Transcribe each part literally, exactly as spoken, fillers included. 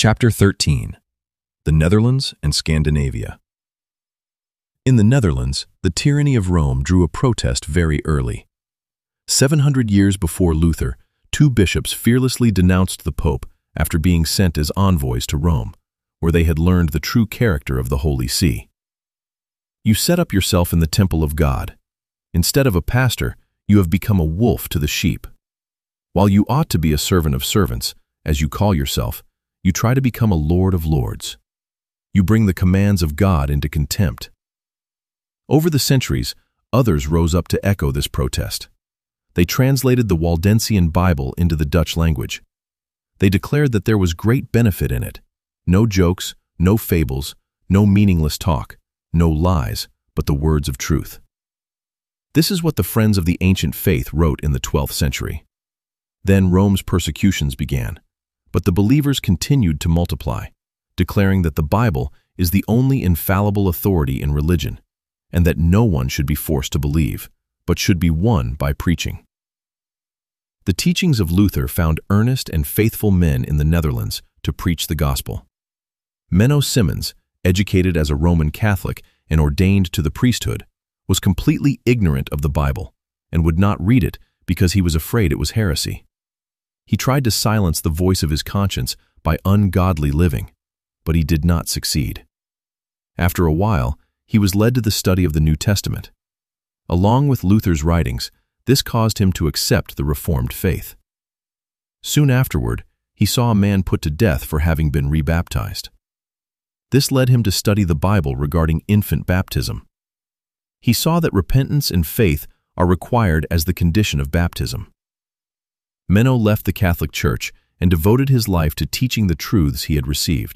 Chapter thirteen. The Netherlands and Scandinavia. In the Netherlands, the tyranny of Rome drew a protest very early. Seven hundred years before Luther, two bishops fearlessly denounced the Pope after being sent as envoys to Rome, where they had learned the true character of the Holy See. You set up yourself in the temple of God. Instead of a pastor, you have become a wolf to the sheep. While you ought to be a servant of servants, as you call yourself, you try to become a lord of lords. You bring the commands of God into contempt. Over the centuries, others rose up to echo this protest. They translated the Waldensian Bible into the Dutch language. They declared that there was great benefit in it. No jokes, no fables, no meaningless talk, no lies, but the words of truth. This is what the Friends of the Ancient Faith wrote in the twelfth century. Then Rome's persecutions began, but the believers continued to multiply, declaring that the Bible is the only infallible authority in religion, and that no one should be forced to believe, but should be won by preaching. The teachings of Luther found earnest and faithful men in the Netherlands to preach the gospel. Menno Simons, educated as a Roman Catholic and ordained to the priesthood, was completely ignorant of the Bible and would not read it because he was afraid it was heresy. He tried to silence the voice of his conscience by ungodly living, but he did not succeed. After a while, he was led to the study of the New Testament. Along with Luther's writings, this caused him to accept the Reformed faith. Soon afterward, he saw a man put to death for having been rebaptized. This led him to study the Bible regarding infant baptism. He saw that repentance and faith are required as the condition of baptism. Menno left the Catholic Church and devoted his life to teaching the truths he had received.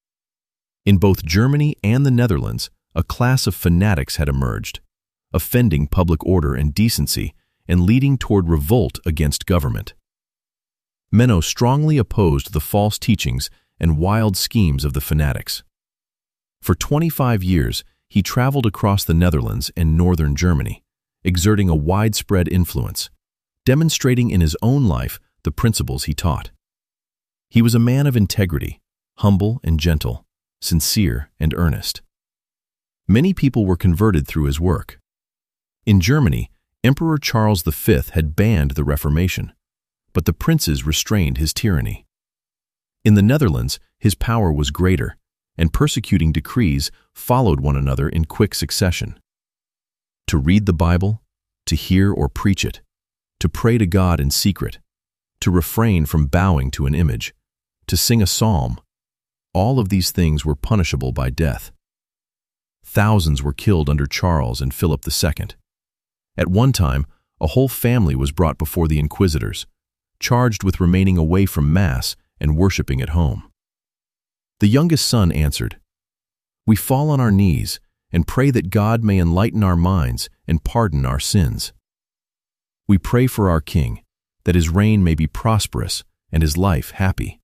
In both Germany and the Netherlands, a class of fanatics had emerged, offending public order and decency and leading toward revolt against government. Menno strongly opposed the false teachings and wild schemes of the fanatics. For twenty-five years, he traveled across the Netherlands and northern Germany, exerting a widespread influence, demonstrating in his own life the principles he taught. He was a man of integrity, humble and gentle, sincere and earnest. Many people were converted through his work. In Germany, Emperor Charles the Fifth had banned the Reformation, but the princes restrained his tyranny. In the Netherlands, his power was greater, and persecuting decrees followed one another in quick succession. To read the Bible, to hear or preach it, to pray to God in secret, to refrain from bowing to an image, to sing a psalm, all of these things were punishable by death. Thousands were killed under Charles and Philip the Second. At one time, a whole family was brought before the inquisitors, charged with remaining away from Mass and worshiping at home. The youngest son answered, "We fall on our knees and pray that God may enlighten our minds and pardon our sins. We pray for our king, that his reign may be prosperous and his life happy.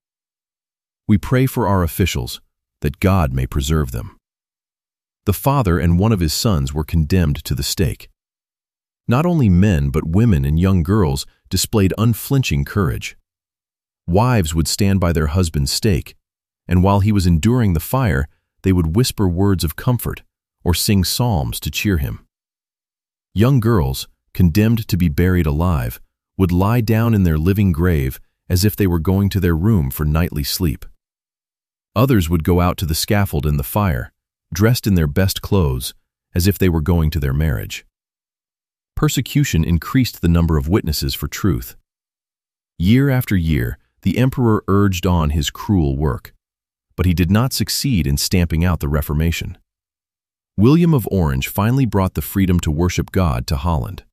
We pray for our officials, that God may preserve them." The father and one of his sons were condemned to the stake. Not only men but women and young girls displayed unflinching courage. Wives would stand by their husband's stake, and while he was enduring the fire, they would whisper words of comfort or sing psalms to cheer him. Young girls, condemned to be buried alive, would lie down in their living grave as if they were going to their room for nightly sleep. Others would go out to the scaffold in the fire, dressed in their best clothes, as if they were going to their marriage. Persecution increased the number of witnesses for truth. Year after year, the emperor urged on his cruel work, but he did not succeed in stamping out the Reformation. William of Orange finally brought the freedom to worship God to Holland.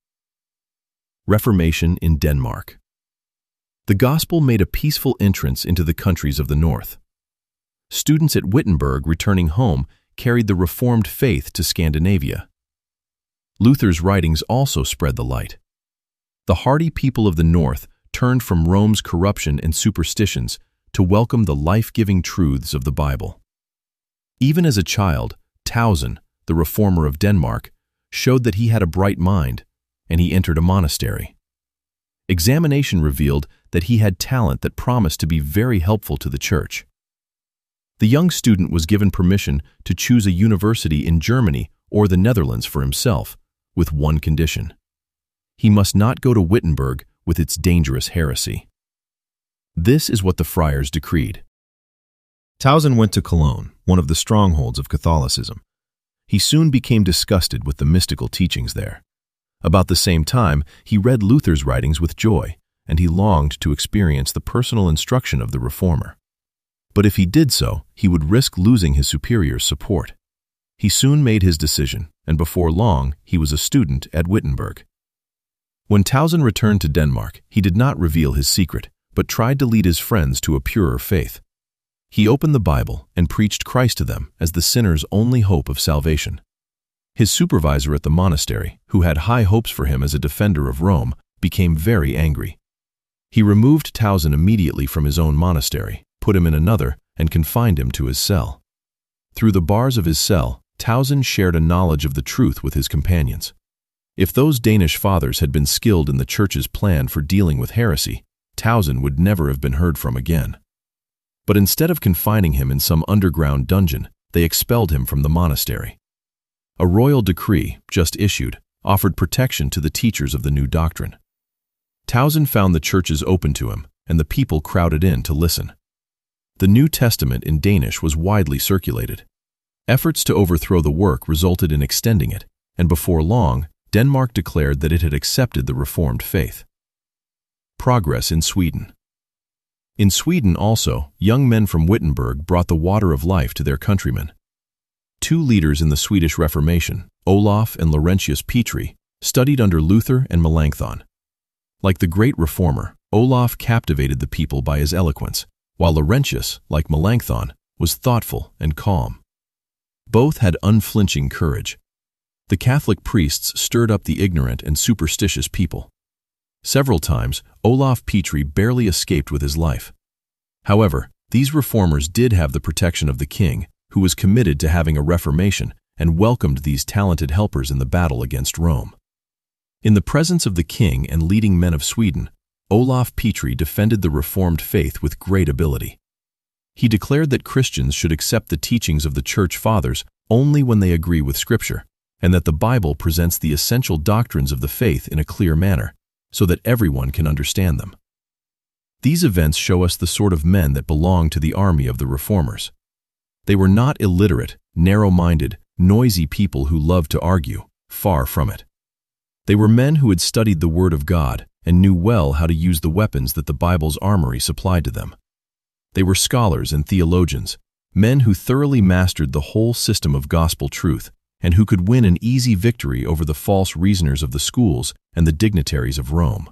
Reformation in Denmark. The gospel made a peaceful entrance into the countries of the north. Students at Wittenberg returning home carried the Reformed faith to Scandinavia. Luther's writings also spread the light. The hardy people of the north turned from Rome's corruption and superstitions to welcome the life-giving truths of the Bible. Even as a child, Tausen, the reformer of Denmark, showed that he had a bright mind, and he entered a monastery. Examination revealed that he had talent that promised to be very helpful to the church. The young student was given permission to choose a university in Germany or the Netherlands for himself, with one condition. He must not go to Wittenberg with its dangerous heresy. This is what the friars decreed. Tausen went to Cologne, one of the strongholds of Catholicism. He soon became disgusted with the mystical teachings there. About the same time, he read Luther's writings with joy, and he longed to experience the personal instruction of the reformer. But if he did so, he would risk losing his superior's support. He soon made his decision, and before long, he was a student at Wittenberg. When Tausen returned to Denmark, he did not reveal his secret, but tried to lead his friends to a purer faith. He opened the Bible and preached Christ to them as the sinner's only hope of salvation. His supervisor at the monastery, who had high hopes for him as a defender of Rome, became very angry. He removed Tausen immediately from his own monastery, put him in another, and confined him to his cell. Through the bars of his cell, Tausen shared a knowledge of the truth with his companions. If those Danish fathers had been skilled in the Church's plan for dealing with heresy, Tausen would never have been heard from again. But instead of confining him in some underground dungeon, they expelled him from the monastery. A royal decree, just issued, offered protection to the teachers of the new doctrine. Tausen found the churches open to him, and the people crowded in to listen. The New Testament in Danish was widely circulated. Efforts to overthrow the work resulted in extending it, and before long, Denmark declared that it had accepted the Reformed faith. Progress in Sweden. In Sweden also, young men from Wittenberg brought the water of life to their countrymen. Two leaders in the Swedish Reformation, Olaf and Laurentius Petri, studied under Luther and Melanchthon. Like the great reformer, Olaf captivated the people by his eloquence, while Laurentius, like Melanchthon, was thoughtful and calm. Both had unflinching courage. The Catholic priests stirred up the ignorant and superstitious people. Several times, Olaf Petri barely escaped with his life. However, these reformers did have the protection of the king, who was committed to having a reformation and welcomed these talented helpers in the battle against Rome. In the presence of the king and leading men of Sweden, Olaf Petri defended the Reformed faith with great ability. He declared that Christians should accept the teachings of the Church Fathers only when they agree with Scripture, and that the Bible presents the essential doctrines of the faith in a clear manner, so that everyone can understand them. These events show us the sort of men that belong to the army of the Reformers. They were not illiterate, narrow-minded, noisy people who loved to argue, far from it. They were men who had studied the Word of God and knew well how to use the weapons that the Bible's armory supplied to them. They were scholars and theologians, men who thoroughly mastered the whole system of gospel truth and who could win an easy victory over the false reasoners of the schools and the dignitaries of Rome.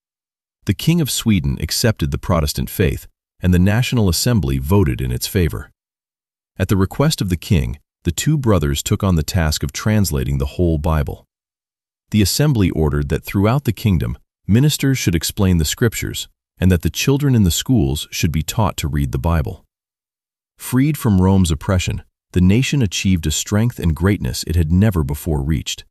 The King of Sweden accepted the Protestant faith, and the National Assembly voted in its favor. At the request of the king, the two brothers took on the task of translating the whole Bible. The assembly ordered that throughout the kingdom, ministers should explain the scriptures, and that the children in the schools should be taught to read the Bible. Freed from Rome's oppression, the nation achieved a strength and greatness it had never before reached.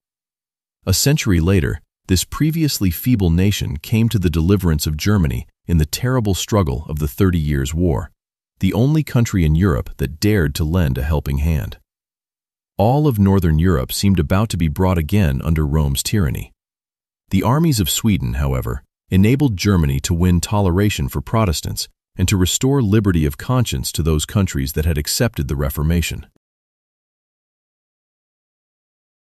A century later, this previously feeble nation came to the deliverance of Germany in the terrible struggle of the Thirty Years' War, the only country in Europe that dared to lend a helping hand. All of Northern Europe seemed about to be brought again under Rome's tyranny. The armies of Sweden, however, enabled Germany to win toleration for Protestants and to restore liberty of conscience to those countries that had accepted the Reformation.